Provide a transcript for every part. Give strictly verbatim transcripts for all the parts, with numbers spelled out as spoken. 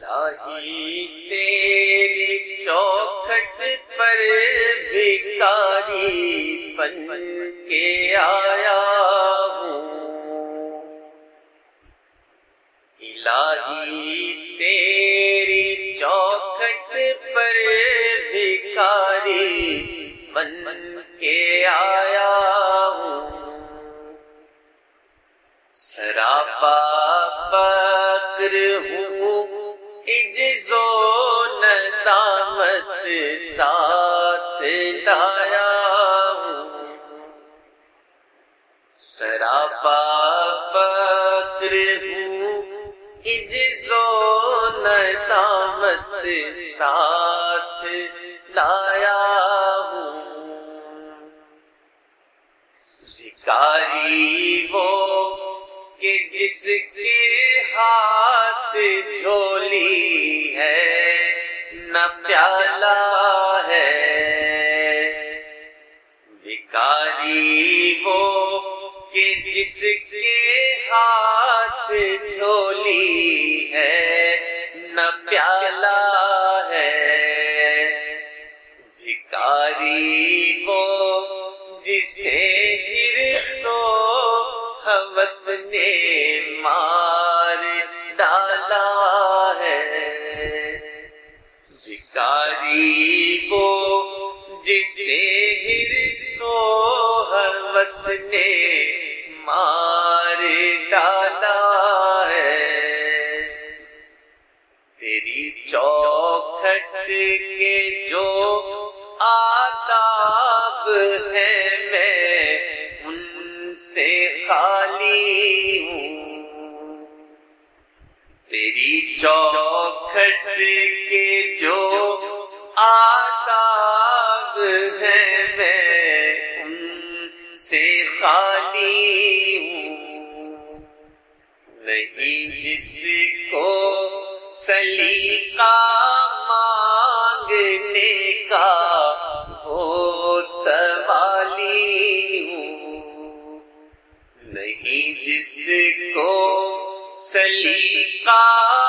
الہی تیری چوکھٹ پر بھکاری بن کے آیا ہوں، الہی تیری چوکھٹ پر بھکاری بن کے آیا ہوں، سراپا فقر ہوں، عجز و ندامت ساتھ لایا ہوں، سراپا فقر ہوں، عجز و ندامت ساتھ لایا ہوں، بھکاری وہ کہ جس کے ہاتھ جھولی ہے نہ پیالہ ہے، بھکاری وہ کہ جس کے ہاتھ جھولی ہے نہ پیالہ ہے، بھکاری وہ جسے حرص و ہوس نے مار ڈالا ہے، بھکاری وہ جسے حرص و ہوس نے مار ڈالا ہے، تیری چوکھٹ کے جو آداب ہیں میں ان سے خالی ہوں، تیری چوکھٹ کے جو آداب ہیں میں ان سے خالی ہوں، نہیں جس کو سلیقہ مانگنے کا وہ سوالی ہوں، نہیں جس کو سلیقہ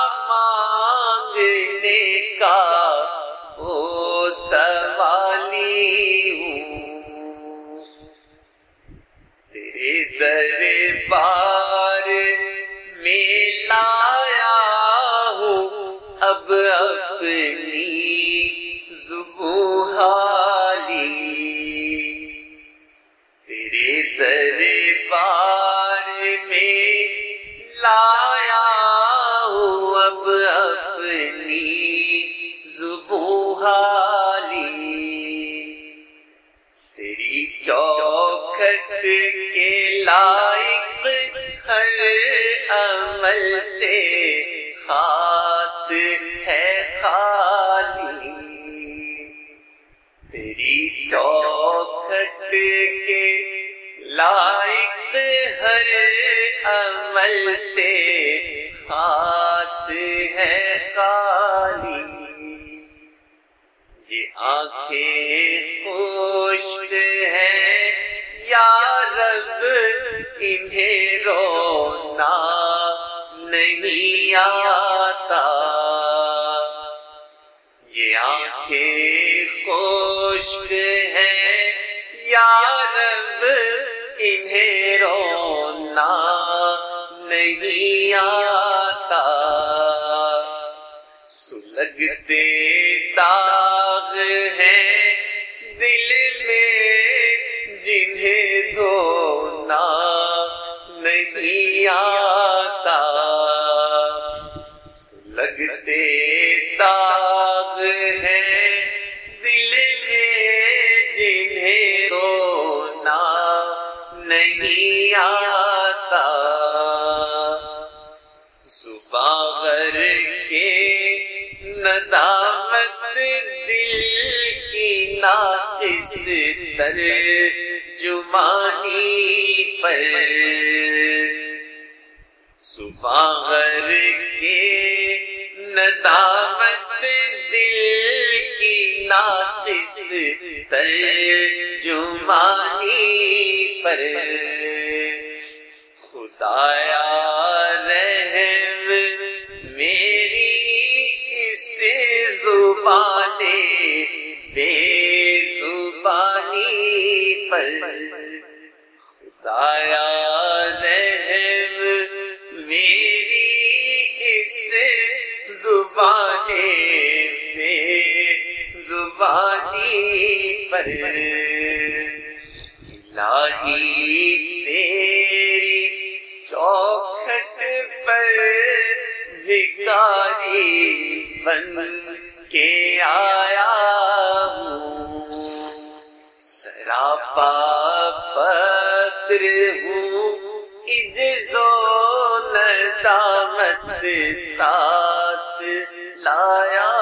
مانگنے کا وہ سوالی ہوں، تیرے دربار میں لایا ہوں اب اپنی زبوں حالی، تیرے دربار میں لایا ہوں اب اپنی زبوں حالی، تیری چوکھٹ کے لائق ہر عمل سے خاط ہے خالی، تیری چوکھٹ کے لائق ہر عمل سے خاط ہے خالی، یہ آنکھیں خشک ہیں یا رب انہیں رونا نہیں آتا، یہ آنکھیں خشک ہیں یا رب انہیں رونا نہیں آتا، سلگتے داغ ہیں دل میں جنہیں دھونا نہیں آتا، سلگتے داغ ہیں دل میں جنہیں دھونا نہیں آتا، زباغر کے ندامت دل کی ناقص ترجمانی پر، زباغر کے ندامت دل کی ناقص ترجمانی پر، خدایا رحم میری پر خدایا رحم میری اس زبانی بے زبانی پر الہی تیری چوکھٹ پر بھکاری بن کے آیا ہوں سراپا فقر ہوں عجز و ندامت ساتھ لایا